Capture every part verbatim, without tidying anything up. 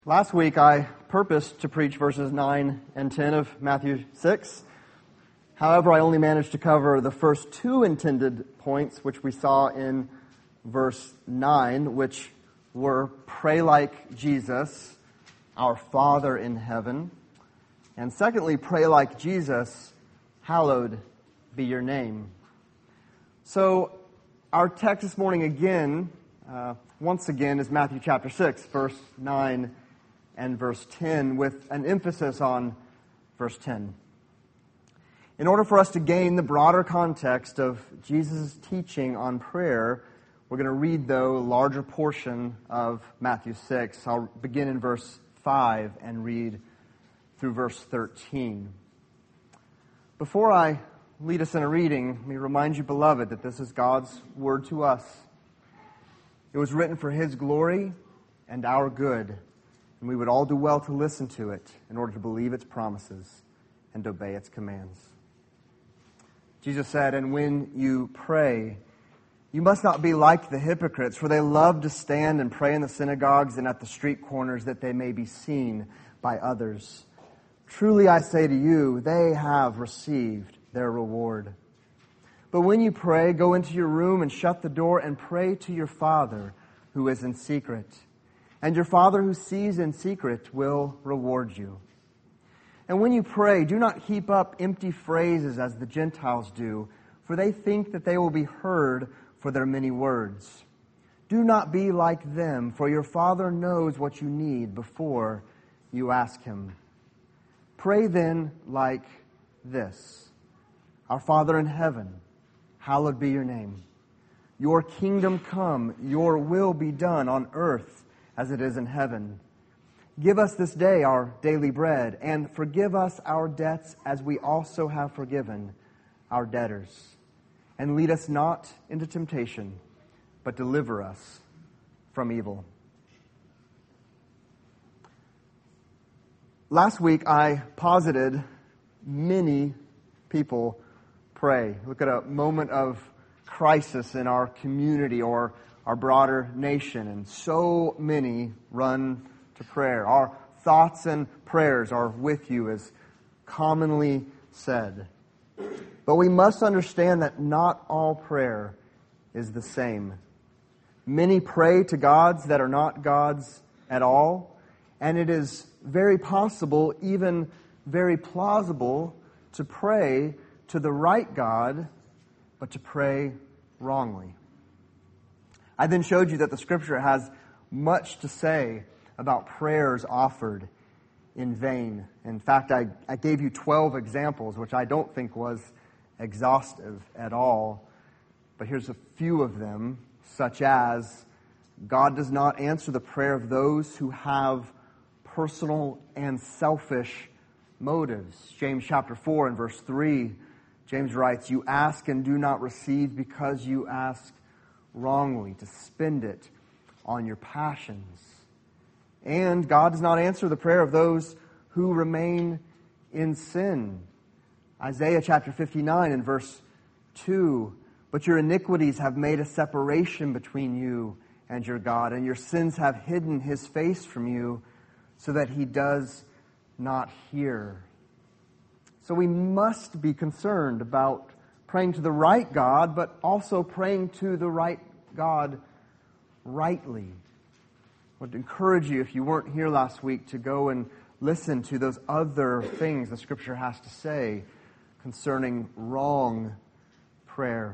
Last week I purposed to preach verses nine and ten of Matthew six. However, I only managed to cover the first two intended points, which we saw in verse nine, which were pray like Jesus, our Father in heaven. And secondly, pray like Jesus, hallowed be your name. So our text this morning again, uh, once again, is Matthew chapter six, verse nine and verse ten, with an emphasis on verse ten. In order for us to gain the broader context of Jesus' teaching on prayer, we're going to read, though, a larger portion of Matthew six. I'll begin in verse five and read through verse thirteen. Before I lead us in a reading, let me remind you, beloved, that this is God's word to us. It was written for His glory and our good, and we would all do well to listen to it in order to believe its promises and obey its commands. Jesus said, "And when you pray, you must not be like the hypocrites, for they love to stand and pray in the synagogues and at the street corners, that they may be seen by others. Truly I say to you, they have received their reward. But when you pray, go into your room and shut the door and pray to your Father who is in secret. And your Father who sees in secret will reward you. And when you pray, do not heap up empty phrases as the Gentiles do, for they think that they will be heard for their many words. Do not be like them, for your Father knows what you need before you ask Him. Pray then like this: Our Father in heaven, hallowed be your name. Your kingdom come, your will be done on earth as it is in heaven. Give us this day our daily bread, and forgive us our debts as we also have forgiven our debtors. And lead us not into temptation, but deliver us from evil." Last week I posited many people pray. Look at a moment of crisis in our community or our broader nation, and so many run to prayer. Our thoughts and prayers are with you, as commonly said. But we must understand that not all prayer is the same. Many pray to gods that are not gods at all, and it is very possible, even very plausible, to pray to the right God, but to pray wrongly. I then showed you that the Scripture has much to say about prayers offered in vain. In fact, I, I gave you twelve examples, which I don't think was exhaustive at all. But here's a few of them, such as God does not answer the prayer of those who have personal and selfish motives. James chapter four and verse three, James writes, "You ask and do not receive because you ask wrongly, to spend it on your passions." And God does not answer the prayer of those who remain in sin. Isaiah chapter fifty-nine and verse two, "But your iniquities have made a separation between you and your God, and your sins have hidden His face from you, so that He does not hear." So we must be concerned about praying to the right God, but also praying to the right God rightly. I would encourage you, if you weren't here last week, to go and listen to those other things the Scripture has to say concerning wrong prayer.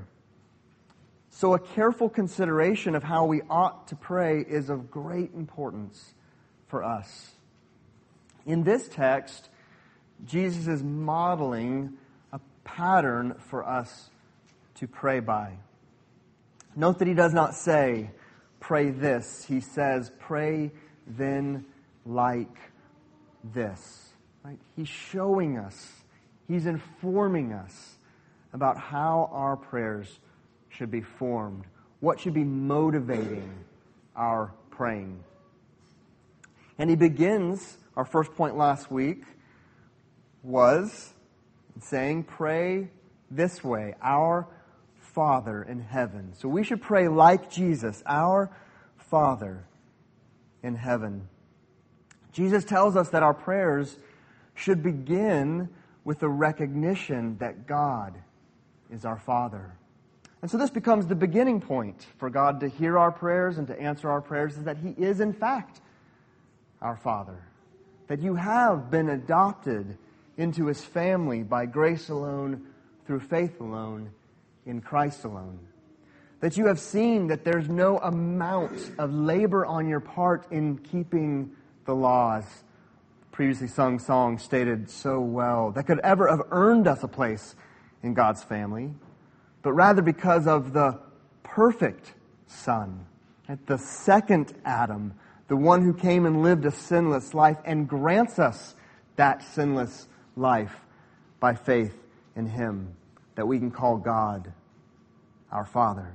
So a careful consideration of how we ought to pray is of great importance for us. In this text, Jesus is modeling a pattern for us to pray by. Note that He does not say, "Pray this." He says, "Pray then like this." Right? He's showing us, He's informing us about how our prayers should be formed, what should be motivating our praying. And He begins, our first point last week was saying, "Pray this way, our Father in heaven." So we should pray like Jesus, our Father in heaven. Jesus tells us that our prayers should begin with the recognition that God is our Father. And so this becomes the beginning point for God to hear our prayers and to answer our prayers, is that He is in fact our Father. That you have been adopted into His family by grace alone, through faith alone, in Christ alone. That you have seen that there's no amount of labor on your part in keeping the laws. Previously sung song stated so well, that could ever have earned us a place in God's family, but rather because of the perfect Son, the second Adam, the one who came and lived a sinless life and grants us that sinless life by faith in Him, that we can call God our Father.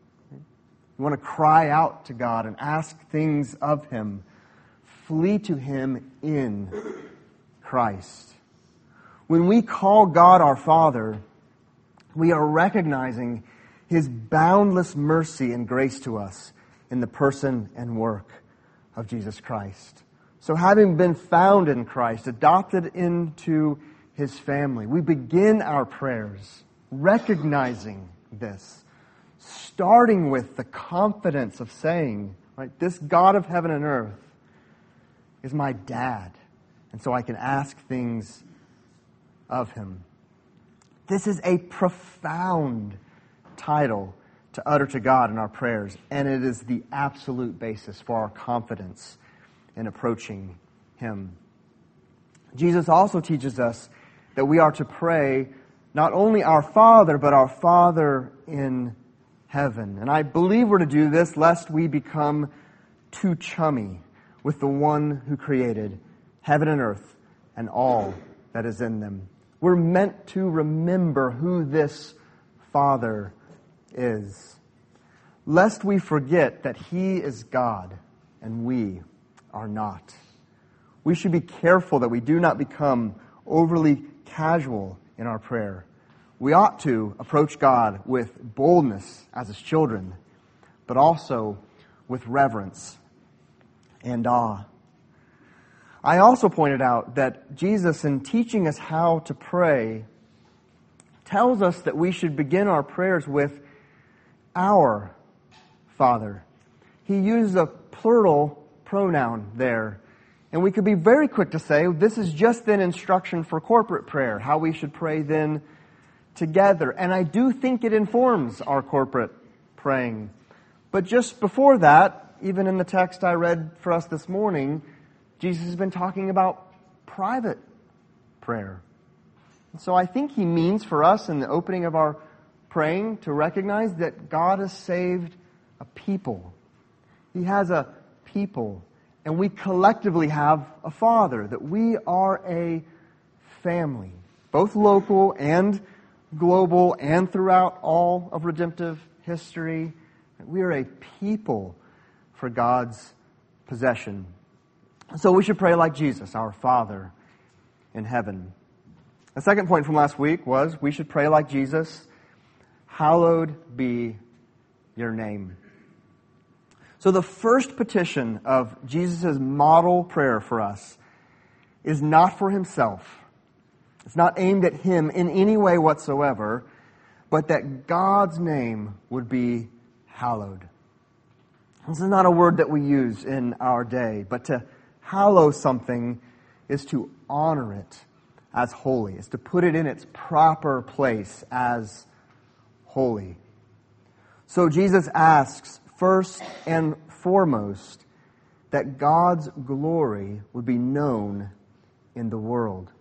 We want to cry out to God and ask things of Him. Flee to Him in Christ. When we call God our Father, we are recognizing His boundless mercy and grace to us in the person and work of Jesus Christ. So having been found in Christ, adopted into His family, we begin our prayers recognizing this, starting with the confidence of saying, right, this God of heaven and earth is my dad, and so I can ask things of Him. This is a profound title to utter to God in our prayers, and it is the absolute basis for our confidence in approaching Him. Jesus also teaches us that we are to pray not only our Father, but our Father in heaven. And I believe we're to do this lest we become too chummy with the one who created heaven and earth and all that is in them. We're meant to remember who this Father is, lest we forget that He is God and we are not. We should be careful that we do not become overly casual in our prayer. We ought to approach God with boldness as His children, but also with reverence and awe. I also pointed out that Jesus, in teaching us how to pray, tells us that we should begin our prayers with our Father. He uses a plural pronoun there. And we could be very quick to say, this is just an instruction for corporate prayer, how we should pray then together. And I do think it informs our corporate praying. But just before that, even in the text I read for us this morning, Jesus has been talking about private prayer. And so I think He means for us in the opening of our praying to recognize that God has saved a people. He has a people. And we collectively have a Father, that we are a family, both local and global and throughout all of redemptive history. We are a people for God's possession. So we should pray like Jesus, our Father in heaven. The second point from last week was we should pray like Jesus, hallowed be your name. So the first petition of Jesus' model prayer for us is not for Himself. It's not aimed at Him in any way whatsoever, but that God's name would be hallowed. This is not a word that we use in our day, but to hallow something is to honor it as holy. It's to put it in its proper place as holy. So Jesus asks, first and foremost, that God's glory would be known in the world.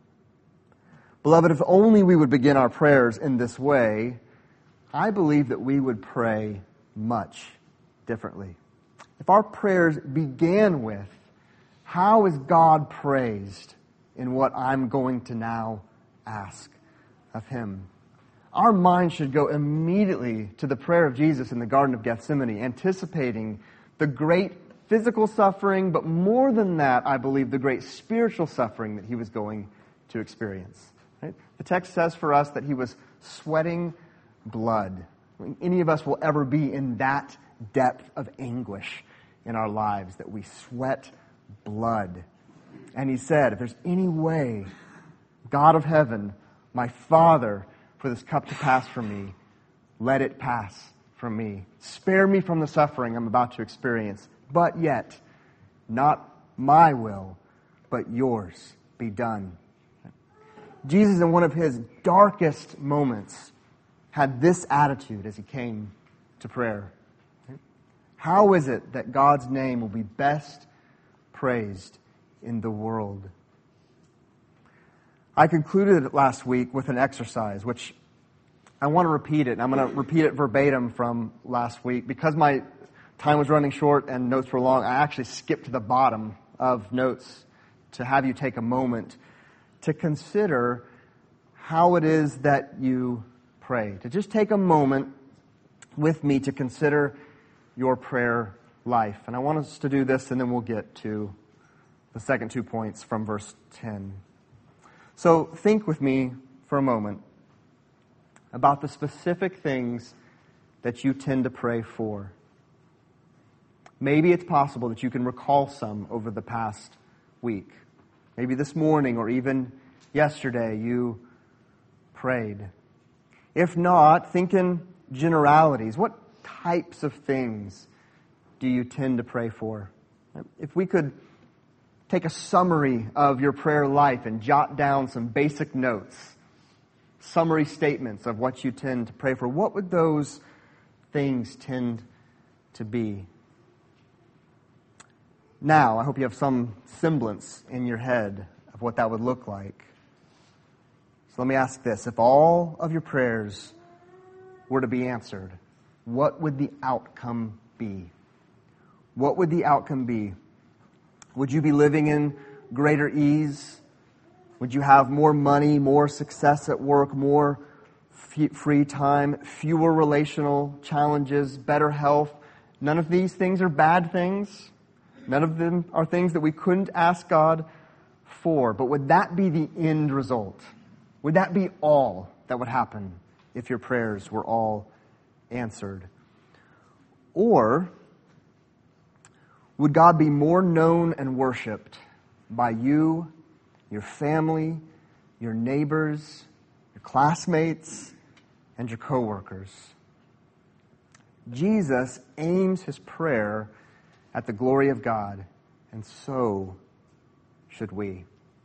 Beloved, if only we would begin our prayers in this way, I believe that we would pray much differently. If our prayers began with, how is God praised in what I'm going to now ask of Him? Our mind should go immediately to the prayer of Jesus in the Garden of Gethsemane, anticipating the great physical suffering, but more than that, I believe, the great spiritual suffering that He was going to experience. Right? The text says for us that He was sweating blood. I mean, any of us will ever be in that depth of anguish in our lives, that we sweat blood. And he said, if there's any way, God of heaven, my Father, for this cup to pass from me, let it pass from me. Spare me from the suffering I'm about to experience. But yet, not my will, but yours be done. Jesus, in one of his darkest moments, had this attitude as he came to prayer. How is it that God's name will be best praised in the world? I concluded last week with an exercise, which I want to repeat it. I'm going to repeat it verbatim from last week. Because my time was running short and notes were long, I actually skipped to the bottom of notes to have you take a moment to consider how it is that you pray. To just take a moment with me to consider your prayer life. And I want us to do this, and then we'll get to the second two points from verse ten. So think with me for a moment about the specific things that you tend to pray for. Maybe it's possible that you can recall some over the past week. Maybe this morning or even yesterday you prayed. If not, think in generalities. What types of things do you tend to pray for? If we could take a summary of your prayer life and jot down some basic notes, summary statements of what you tend to pray for, what would those things tend to be? Now, I hope you have some semblance in your head of what that would look like. So let me ask this. If all of your prayers were to be answered, what would the outcome be? What would the outcome be? Would you be living in greater ease? Would you have more money, more success at work, more f- free time, fewer relational challenges, better health? None of these things are bad things. None of them are things that we couldn't ask God for. But would that be the end result? Would that be all that would happen if your prayers were all answered? Or would God be more known and worshipped by you, your family, your neighbors, your classmates, and your coworkers? Jesus aims his prayer at the glory of God, and so should we.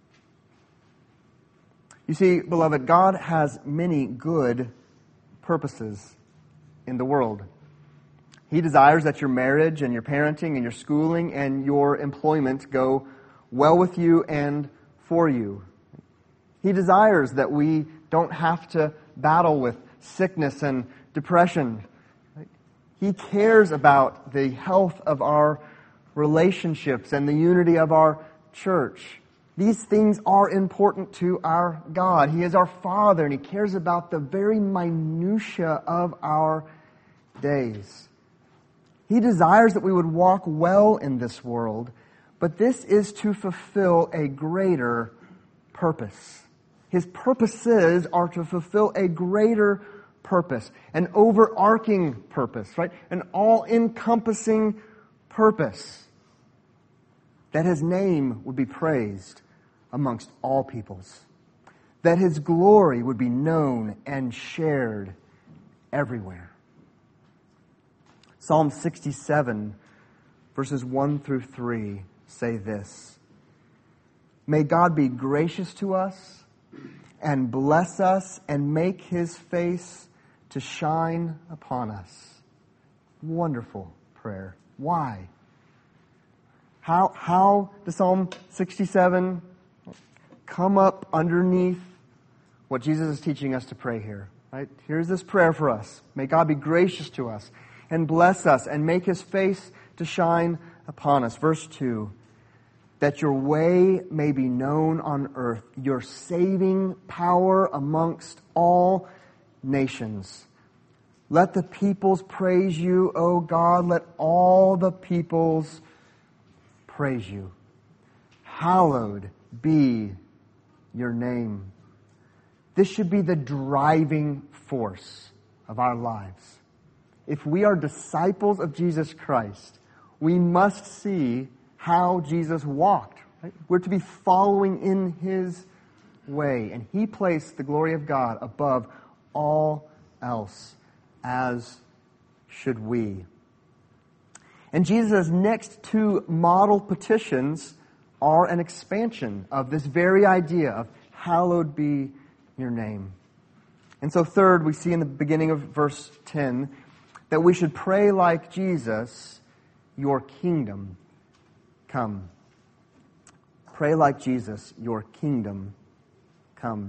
You see, beloved, God has many good purposes in the world. He desires that your marriage and your parenting and your schooling and your employment go well with you and for you. He desires that we don't have to battle with sickness and depression. He cares about the health of our relationships and the unity of our church. These things are important to our God. He is our Father, and He cares about the very minutia of our days. He desires that we would walk well in this world, but this is to fulfill a greater purpose. His purposes are to fulfill a greater purpose, an overarching purpose, right? An all-encompassing purpose. That His name would be praised amongst all peoples. That His glory would be known and shared everywhere. Psalm sixty-seven, verses one through three say this: May God be gracious to us and bless us and make His face to shine upon us. Wonderful prayer. Why? How, how does Psalm sixty-seven come up underneath what Jesus is teaching us to pray here? Right? Here's this prayer for us. May God be gracious to us and bless us and make His face to shine upon us. Verse two, that your way may be known on earth, your saving power amongst all nations. Let the peoples praise you, O God. Let all the peoples praise you. Hallowed be your name. This should be the driving force of our lives. If we are disciples of Jesus Christ, we must see how Jesus walked. Right? We're to be following in His way. And He placed the glory of God above all else, as should we. And Jesus' next two model petitions are an expansion of this very idea of hallowed be your name. And so third, we see in the beginning of verse ten that we should pray like Jesus, your kingdom come. Pray like Jesus, your kingdom come.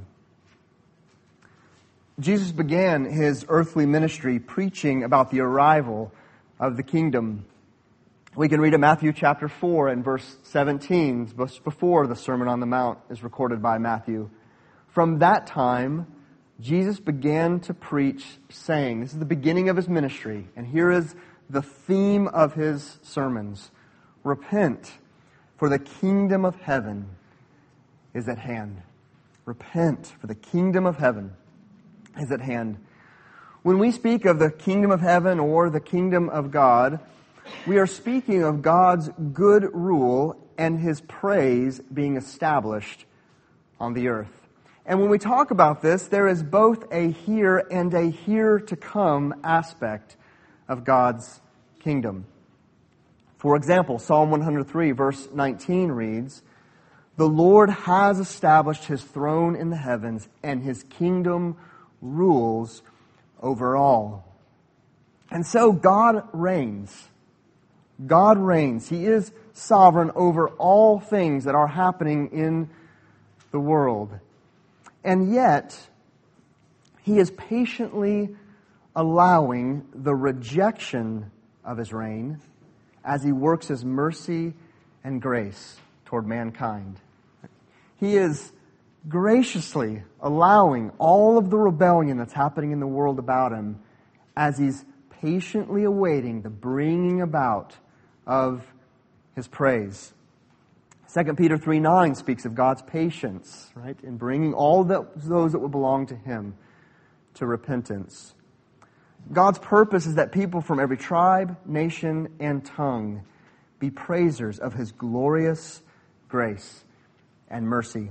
Jesus began His earthly ministry preaching about the arrival of the kingdom. We can read in Matthew chapter four and verse seventeen, just before the Sermon on the Mount is recorded by Matthew. From that time, Jesus began to preach, saying, this is the beginning of His ministry, and here is the theme of His sermons. Repent, for the kingdom of heaven is at hand. Repent, for the kingdom of heaven is at hand. When we speak of the kingdom of heaven or the kingdom of God, we are speaking of God's good rule and His praise being established on the earth. And when we talk about this, there is both a here and a here to come aspect of God's kingdom. For example, Psalm one hundred three verse nineteen reads, "The Lord has established His throne in the heavens, and His kingdom rules over all." And so God reigns. God reigns. He is sovereign over all things that are happening in the world. And yet, He is patiently allowing the rejection of His reign as He works His mercy and grace toward mankind. He is graciously allowing all of the rebellion that's happening in the world about Him as He's patiently awaiting the bringing about of His praise. Second Peter three nine speaks of God's patience, right, in bringing all that, those that would belong to Him to repentance. God's purpose is that people from every tribe, nation, and tongue be praisers of His glorious grace and mercy.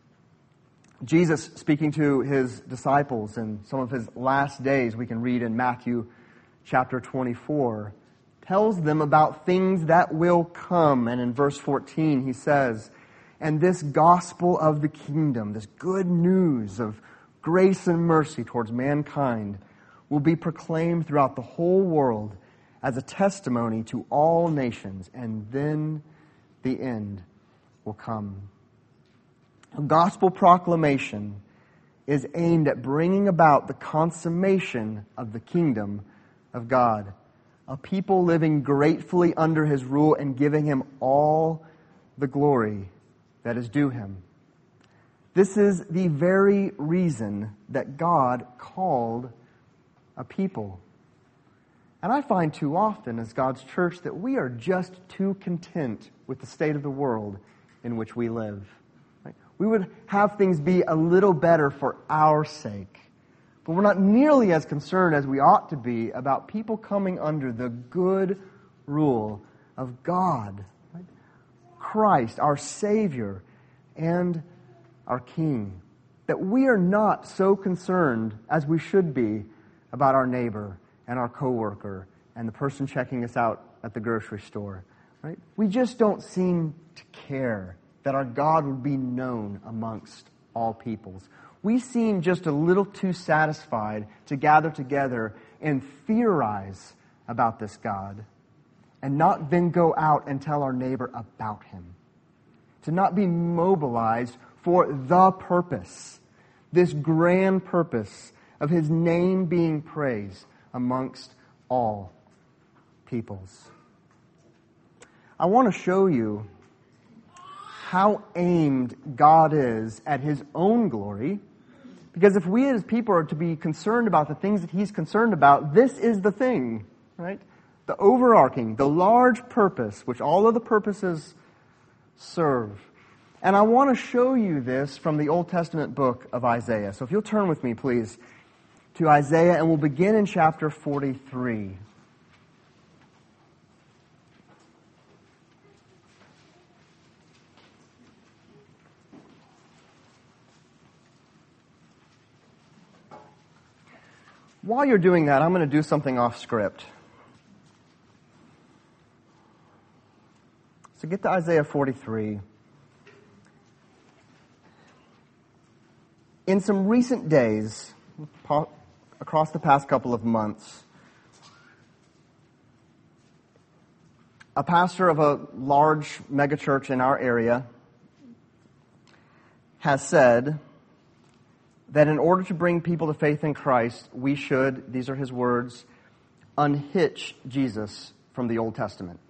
Jesus, speaking to His disciples in some of His last days, we can read in Matthew chapter twenty-four, tells them about things that will come. And in verse fourteen, He says, "And this gospel of the kingdom, this good news of grace and mercy towards mankind, will be proclaimed throughout the whole world as a testimony to all nations, and then the end will come." Gospel proclamation is aimed at bringing about the consummation of the kingdom of God. A people living gratefully under His rule and giving Him all the glory that is due Him. This is the very reason that God called a people. And I find too often as God's church that we are just too content with the state of the world in which we live. Right? We would have things be a little better for our sake. But we're not nearly as concerned as we ought to be about people coming under the good rule of God, right? Christ, our Savior and our King. That we are not so concerned as we should be about our neighbor and our coworker and the person checking us out at the grocery store. Right? We just don't seem to care that our God would be known amongst all peoples. We seem just a little too satisfied to gather together and theorize about this God and not then go out and tell our neighbor about Him. To not be mobilized for the purpose, this grand purpose of His name being praised amongst all peoples. I want to show you how aimed God is at His own glory. Because if we as people are to be concerned about the things that He's concerned about, this is the thing, right? The overarching, the large purpose, which all of the purposes serve. And I want to show you this from the Old Testament book of Isaiah. So if you'll turn with me, please, to Isaiah, and we'll begin in chapter forty-three. while you're doing that, I'm going to do something off script. So get to Isaiah forty-three. In some recent days, across the past couple of months, a pastor of a large megachurch in our area has said that in order to bring people to faith in Christ, we should, these are his words, unhitch Jesus from the Old Testament.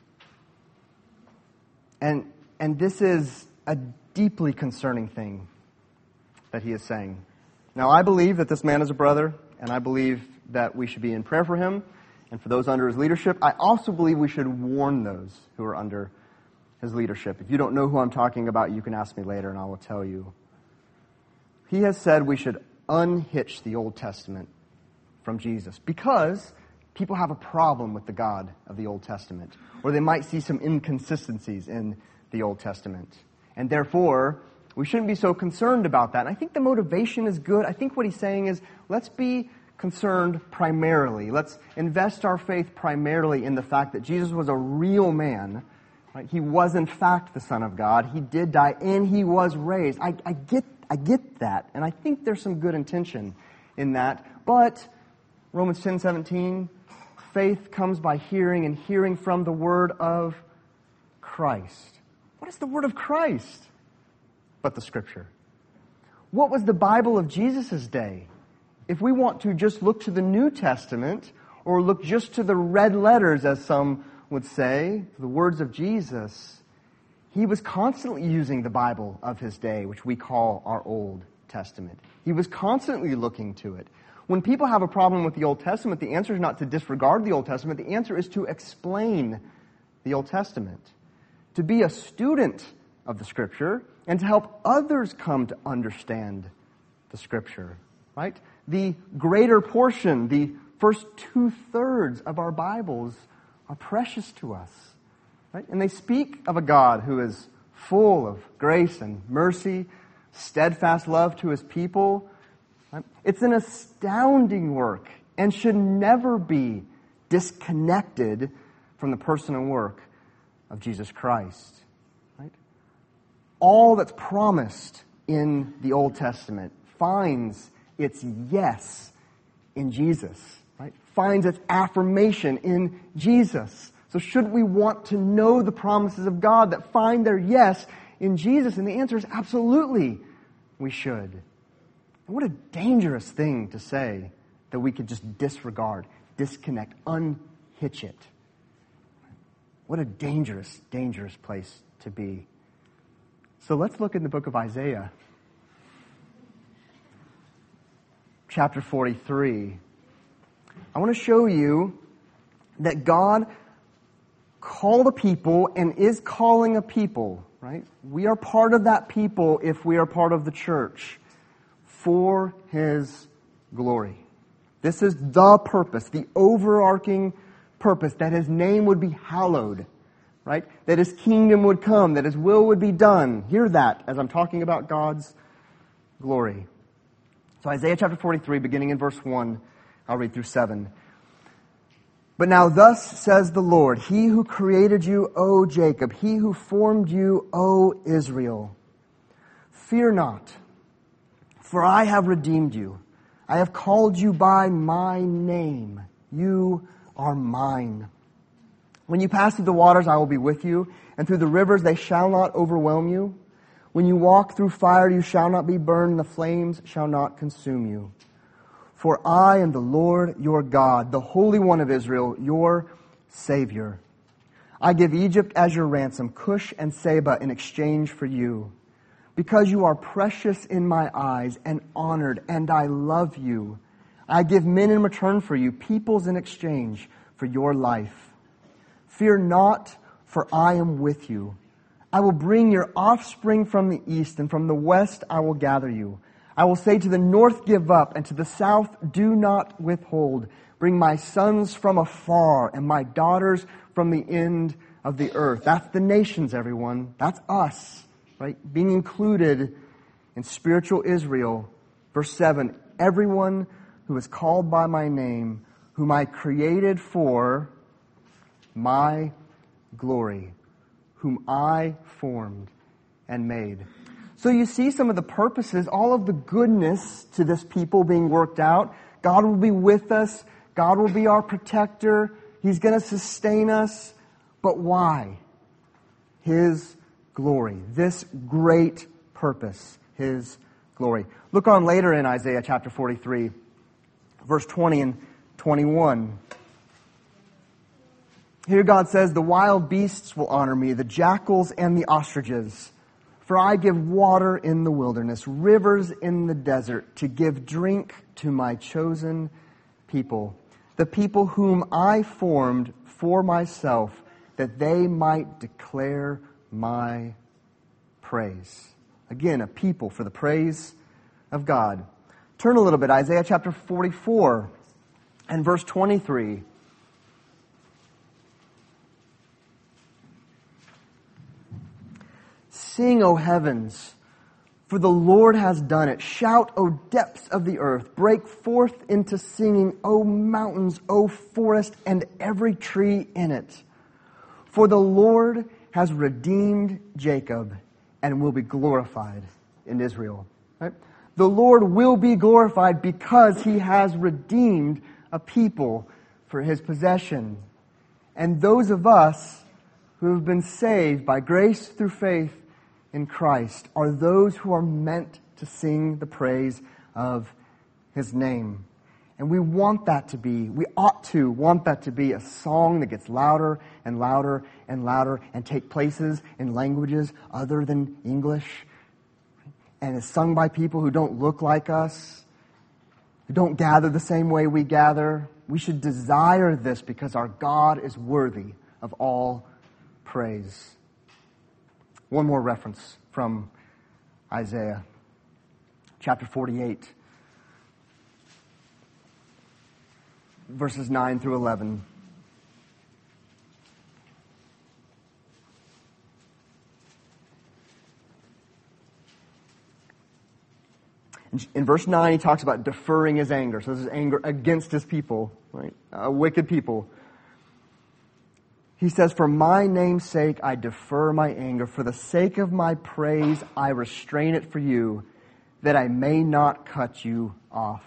And, and this is a deeply concerning thing that he is saying. Now, I believe that this man is a brother, and I believe that we should be in prayer for him and for those under his leadership. I also believe we should warn those who are under his leadership. If you don't know who I'm talking about, you can ask me later and I will tell you. He has said we should unhitch the Old Testament from Jesus because people have a problem with the God of the Old Testament, or they might see some inconsistencies in the Old Testament. And therefore, we shouldn't be so concerned about that. And I think the motivation is good. I think what he's saying is, let's be concerned primarily. Let's invest our faith primarily in the fact that Jesus was a real man. Right? He was in fact the Son of God. He did die and he was raised. I, I get I get that. And I think there's some good intention in that. But Romans ten seventeen, faith comes by hearing, and hearing from the word of Christ. What is the word of Christ but the Scripture? What was the Bible of Jesus' day? If we want to just look to the New Testament, or look just to the red letters, as some would say, the words of Jesus, he was constantly using the Bible of his day, which we call our Old Testament. He was constantly looking to it. When people have a problem with the Old Testament, the answer is not to disregard the Old Testament. The answer is to explain the Old Testament, to be a student of the Scripture, and to help others come to understand the Scripture, right? The greater portion, the first two-thirds of our Bibles are precious to us, right? And they speak of a God who is full of grace and mercy, steadfast love to his people. Right? It's an astounding work and should never be disconnected from the person and work of Jesus Christ. Right? All that's promised in the Old Testament finds its yes in Jesus. Right? Finds its affirmation in Jesus. So should we want to know the promises of God that find their yes in Jesus? And the answer is absolutely we should. And what a dangerous thing to say that we could just disregard, disconnect, unhitch it. What a dangerous, dangerous place to be. So let's look in the book of Isaiah, chapter forty-three. I want to show you that God called a people and is calling a people, right? We are part of that people if we are part of the church for his glory. This is the purpose, the overarching purpose, that his name would be hallowed, right? That his kingdom would come, that his will would be done. Hear that as I'm talking about God's glory. So Isaiah chapter forty-three, beginning in verse one, I'll read through seven. But now thus says the Lord, He who created you, O Jacob, He who formed you, O Israel. Fear not, for I have redeemed you. I have called you by my name. You are mine. When you pass through the waters, I will be with you, and through the rivers they shall not overwhelm you. When you walk through fire, you shall not be burned, and the flames shall not consume you. For I am the Lord your God, the Holy One of Israel, your Savior. I give Egypt as your ransom, Cush and Seba in exchange for you. Because you are precious in my eyes and honored, and I love you. I give men in return for you, peoples in exchange for your life. Fear not, for I am with you. I will bring your offspring from the east, and from the west I will gather you. I will say to the north, give up, and to the south, do not withhold. Bring my sons from afar, and my daughters from the end of the earth. That's the nations, everyone. That's us, right? Being included in spiritual Israel. Verse seven, everyone who is called by my name, whom I created for my glory, whom I formed and made. So you see some of the purposes, all of the goodness to this people being worked out. God will be with us. God will be our protector. He's going to sustain us. But why? His glory. This great purpose. His glory. Look on later in Isaiah chapter forty-three, verse twenty and twenty-one. Here God says, the wild beasts will honor me, the jackals and the ostriches. For I give water in the wilderness, rivers in the desert, to give drink to my chosen people, the people whom I formed for myself, that they might declare my praise. Again, a people for the praise of God. Turn a little bit, Isaiah chapter forty-four and verse twenty-three. Sing, O heavens, for the Lord has done it. Shout, O depths of the earth. Break forth into singing, O mountains, O forest, and every tree in it. For the Lord has redeemed Jacob and will be glorified in Israel. Right? The Lord will be glorified because He has redeemed a people for His possession. And those of us who have been saved by grace through faith in Christ are those who are meant to sing the praise of His name. And we want that to be, we ought to want that to be a song that gets louder and louder and louder and take places in languages other than English, and is sung by people who don't look like us, who don't gather the same way we gather. We should desire this because our God is worthy of all praise. One more reference from Isaiah chapter forty-eight, verses nine through eleven. In verse nine, he talks about deferring his anger. So this is anger against his people, right? A wicked people. He says, for my name's sake, I defer my anger. For the sake of my praise, I restrain it for you, that I may not cut you off.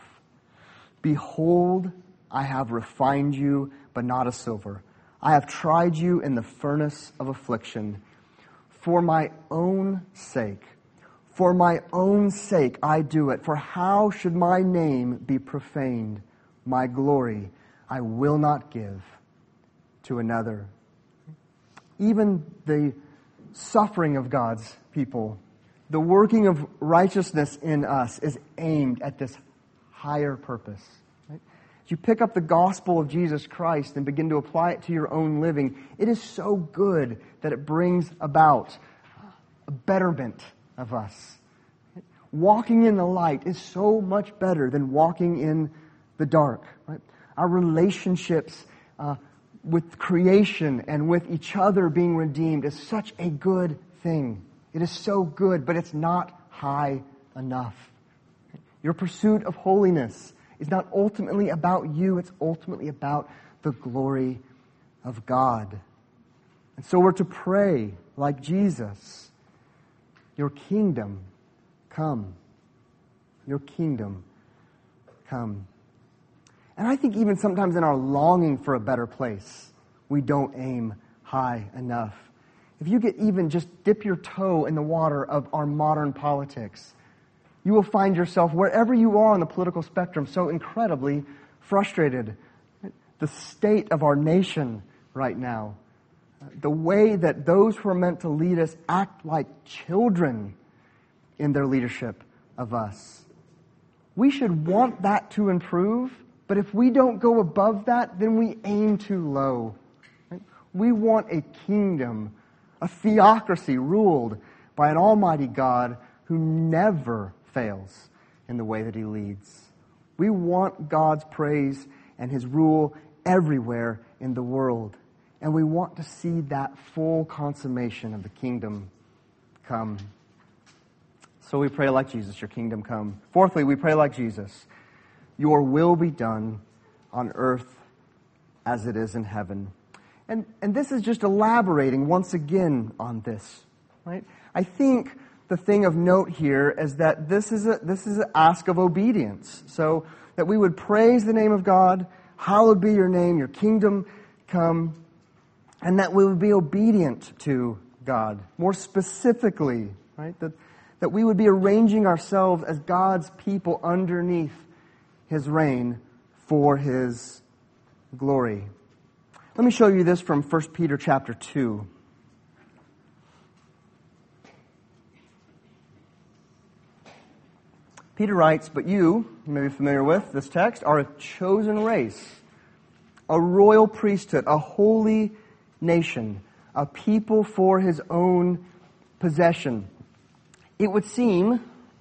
Behold, I have refined you, but not as silver. I have tried you in the furnace of affliction. For my own sake, for my own sake, I do it. For how should my name be profaned? My glory I will not give to another. Even the suffering of God's people, the working of righteousness in us is aimed at this higher purpose. Right? As you pick up the gospel of Jesus Christ and begin to apply it to your own living, it is so good that it brings about a betterment of us. Walking in the light is so much better than walking in the dark. Right? Our relationships uh, with creation and with each other being redeemed is such a good thing. It is so good, but it's not high enough. Your pursuit of holiness is not ultimately about you. It's ultimately about the glory of God. And so we're to pray like Jesus. Your kingdom come. Your kingdom come. And I think even sometimes in our longing for a better place, we don't aim high enough. If you get even just dip your toe in the water of our modern politics, you will find yourself, wherever you are on the political spectrum, so incredibly frustrated. The state of our nation right now, the way that those who are meant to lead us act like children in their leadership of us. We should want that to improve, but if we don't go above that, then we aim too low. Right? We want a kingdom, a theocracy ruled by an almighty God who never fails in the way that He leads. We want God's praise and His rule everywhere in the world. And we want to see that full consummation of the kingdom come. So we pray like Jesus, your kingdom come. Fourthly, we pray like Jesus. your will be done on earth as it is in heaven. And, and this is just elaborating once again on this, right? I think the thing of note here is that this is a, this is an ask of obedience. So that we would praise the name of God, hallowed be your name, your kingdom come, and that we would be obedient to God. More specifically, right? That, that we would be arranging ourselves as God's people underneath His reign for His glory. Let me show you this from First Peter chapter two. Peter writes, "But you, you may be familiar with this text, are a chosen race, a royal priesthood, a holy nation, a people for His own possession." It would seem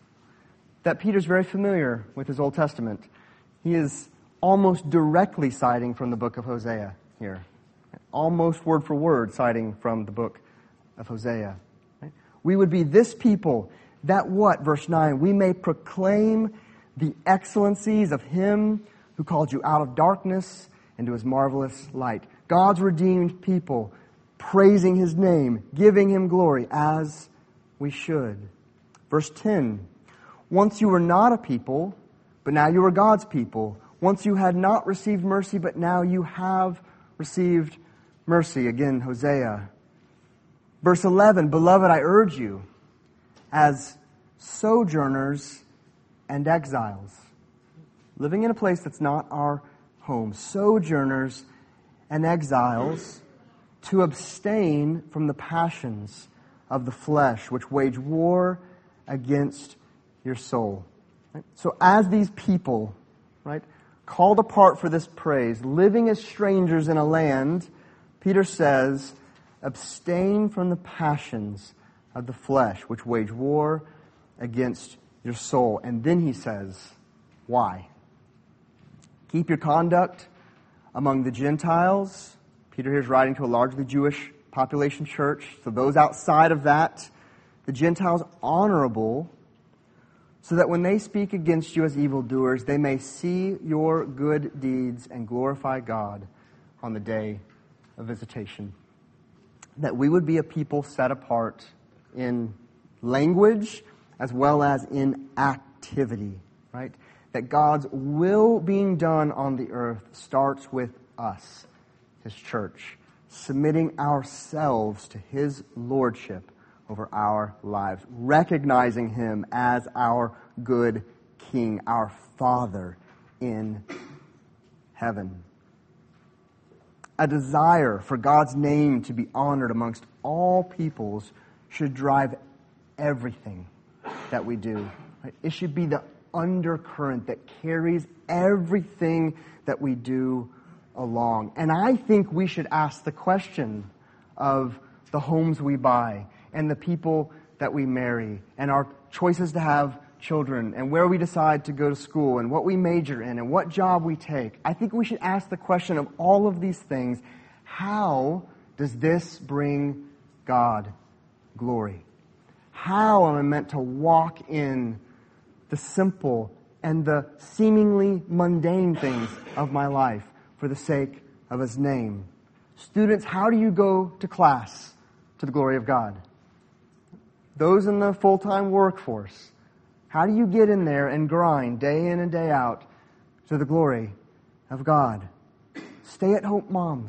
that Peter's very familiar with his Old Testament. He is almost directly citing from the book of Hosea here. Almost word for word citing from the book of Hosea. We would be this people that what? Verse nine, we may proclaim the excellencies of Him who called you out of darkness into His marvelous light. God's redeemed people, praising His name, giving Him glory as we should. Verse ten, once you were not a people, but now you are God's people. Once you had not received mercy, but now you have received mercy. Again, Hosea. Verse eleven, beloved, I urge you, as sojourners and exiles, living in a place that's not our home, sojourners and exiles, to abstain from the passions of the flesh, which wage war against your soul. Right? So as these people, right, called apart for this praise, living as strangers in a land, Peter says, abstain from the passions of the flesh, which wage war against your soul. And then he says, why? Keep your conduct among the Gentiles. Peter here is writing to a largely Jewish population church. So those outside of that, the Gentiles honorable, so that when they speak against you as evildoers, they may see your good deeds and glorify God on the day of visitation. That we would be a people set apart in language as well as in activity, right? That God's will being done on the earth starts with us, His church, submitting ourselves to His lordship over our lives, recognizing Him as our good King, our Father in heaven. A desire for God's name to be honored amongst all peoples should drive everything that we do. Right? It should be the undercurrent that carries everything that we do along. And I think we should ask the question of the homes we buy and the people that we marry and our choices to have children and where we decide to go to school and what we major in and what job we take. I think we should ask the question of all of these things, how does this bring God glory? How am I meant to walk in the simple and the seemingly mundane things of my life for the sake of His name? Students, how do you go to class to the glory of God? Those in the full-time workforce, how do you get in there and grind day in and day out to the glory of God? Stay-at-home moms,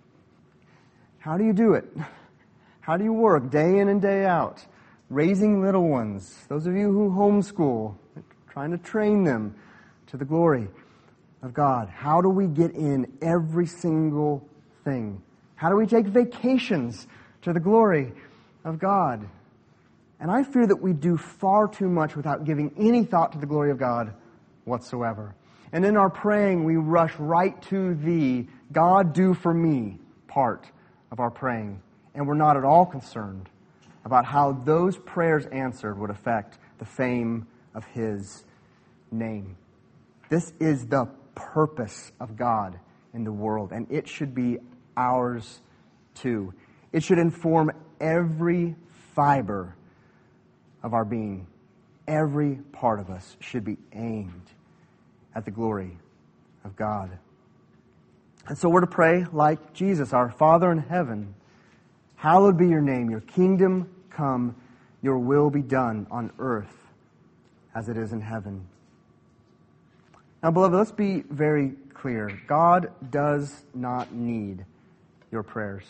how do you do it? How do you work day in and day out, raising little ones? Those of you who homeschool, trying to train them to the glory of God. How do we get in every single thing? How do we take vacations to the glory of God? And I fear that we do far too much without giving any thought to the glory of God whatsoever. And in our praying, we rush right to the God do for me part of our praying. And we're not at all concerned about how those prayers answered would affect the fame of His name. This is the purpose of God in the world, and it should be ours too. It should inform every fiber of our being. Every part of us should be aimed at the glory of God. And so we're to pray like Jesus, our Father in heaven, hallowed be your name, your kingdom come, your will be done on earth as it is in heaven. Now, beloved, let's be very clear. God does not need your prayers.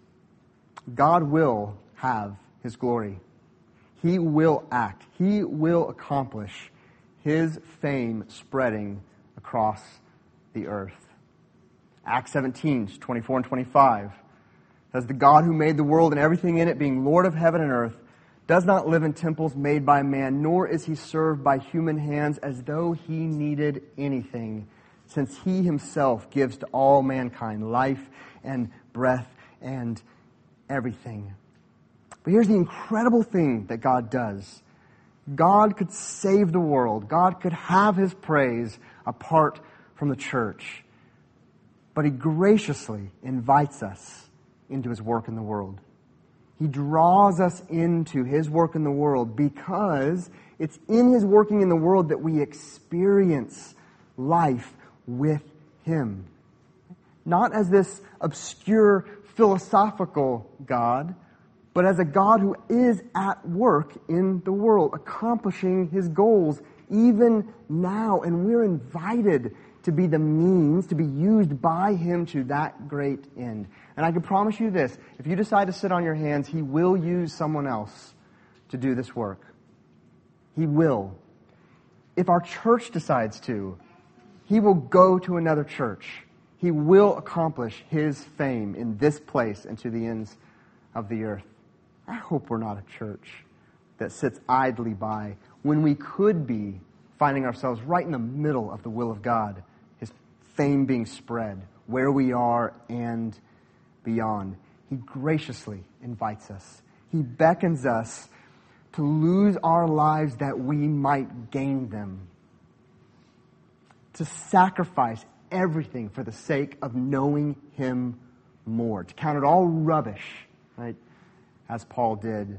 God will have His glory. He will act. He will accomplish His fame spreading across the earth. Acts seventeen, twenty-four and twenty-five says, the God who made the world and everything in it, being Lord of heaven and earth, does not live in temples made by man, nor is He served by human hands as though He needed anything, since He Himself gives to all mankind life and breath and everything. But here's the incredible thing that God does. God could save the world. God could have His praise apart from the church. But He graciously invites us into His work in the world. He draws us into His work in the world because it's in His working in the world that we experience life with Him. Not as this obscure philosophical God, but as a God who is at work in the world, accomplishing His goals even now. And we're invited to be the means, to be used by Him to that great end. And I can promise you this, if you decide to sit on your hands, He will use someone else to do this work. He will. If our church decides to, He will go to another church. He will accomplish His fame in this place and to the ends of the earth. I hope we're not a church that sits idly by when we could be finding ourselves right in the middle of the will of God, His fame being spread where we are and beyond. He graciously invites us. He beckons us to lose our lives that we might gain them. To sacrifice everything for the sake of knowing Him more. To count it all rubbish, right? As Paul did.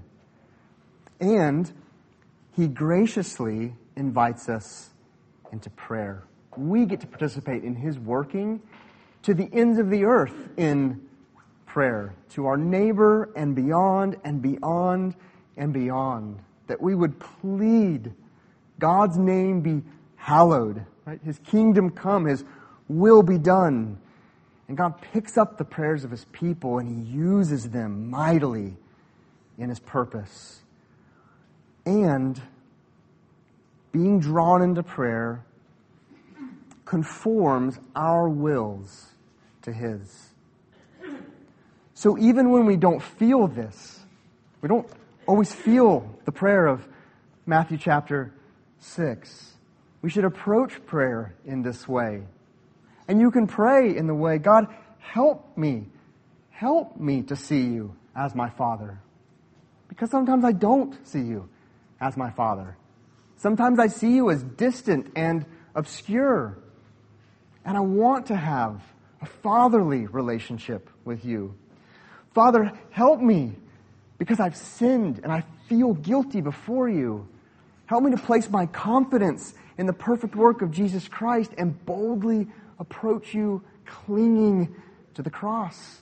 And He graciously invites us into prayer. We get to participate in His working to the ends of the earth in prayer. To our neighbor and beyond and beyond and beyond. That we would plead God's name be hallowed. Right? His kingdom come. His will be done. And God picks up the prayers of His people and He uses them mightily in His purpose. And being drawn into prayer conforms our wills to His. So even when we don't feel this, we don't always feel the prayer of Matthew chapter six, we should approach prayer in this way. And you can pray in the way, God, help me. Help me to see You as my Father. Because sometimes I don't see You as my Father. Sometimes I see You as distant and obscure. And I want to have a fatherly relationship with You. Father, help me because I've sinned and I feel guilty before You. Help me to place my confidence in the perfect work of Jesus Christ and boldly approach You clinging to the cross.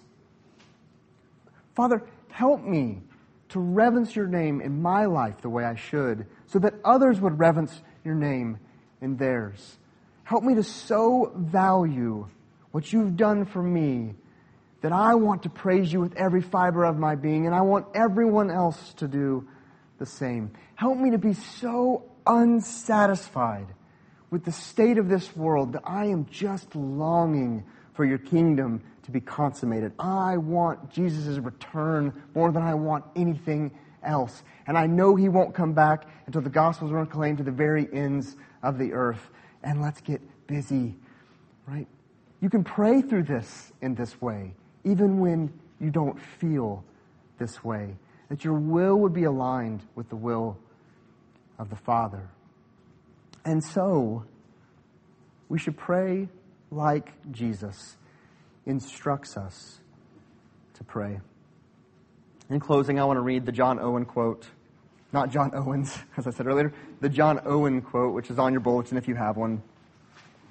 Father, help me to reverence Your name in my life the way I should, so that others would reverence Your name in theirs. Help me to so value what You've done for me that I want to praise You with every fiber of my being, and I want everyone else to do the same. Help me to be so unsatisfied with the state of this world that I am just longing for Your kingdom to be consummated. I want Jesus' return more than I want anything else. And I know He won't come back until the gospels are proclaimed to the very ends of the earth. And let's get busy, right? You can pray through this in this way, even when you don't feel this way. That your will would be aligned with the will of the Father. And so, we should pray like Jesus instructs us to pray. In closing, I want to read the John Owen quote. Not John Owens, as I said earlier. The John Owen quote, which is on your bulletin if you have one.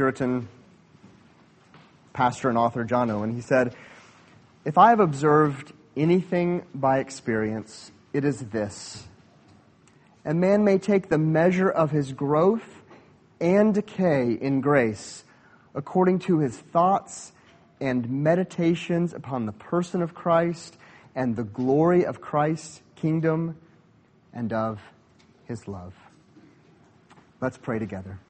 Puritan pastor and author John Owen. He said, "If I have observed anything by experience, it is this. A man may take the measure of his growth and decay in grace according to his thoughts and meditations upon the person of Christ and the glory of Christ's kingdom and of his love." Let's pray together.